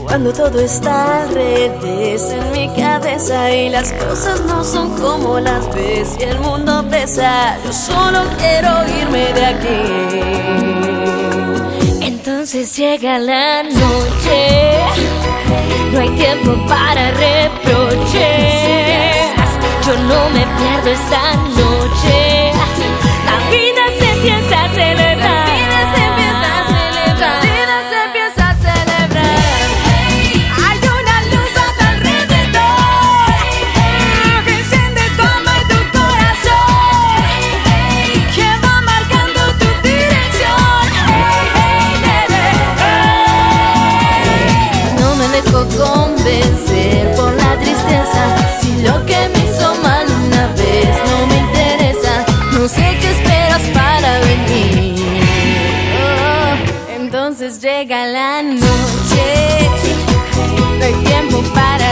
Cuando todo está al revés en mi cabeza y las cosas no son como las ves y el mundo pesa, yo solo quiero irme de aquí. Entonces llega la noche, no hay tiempo para reproches. Yo no me pierdo esta noche, la vida se empieza a celebrar. Convencer por la tristeza, si lo que me hizo mal una vez no me interesa, no sé qué esperas para venir. Oh, entonces llega la noche, no hay tiempo para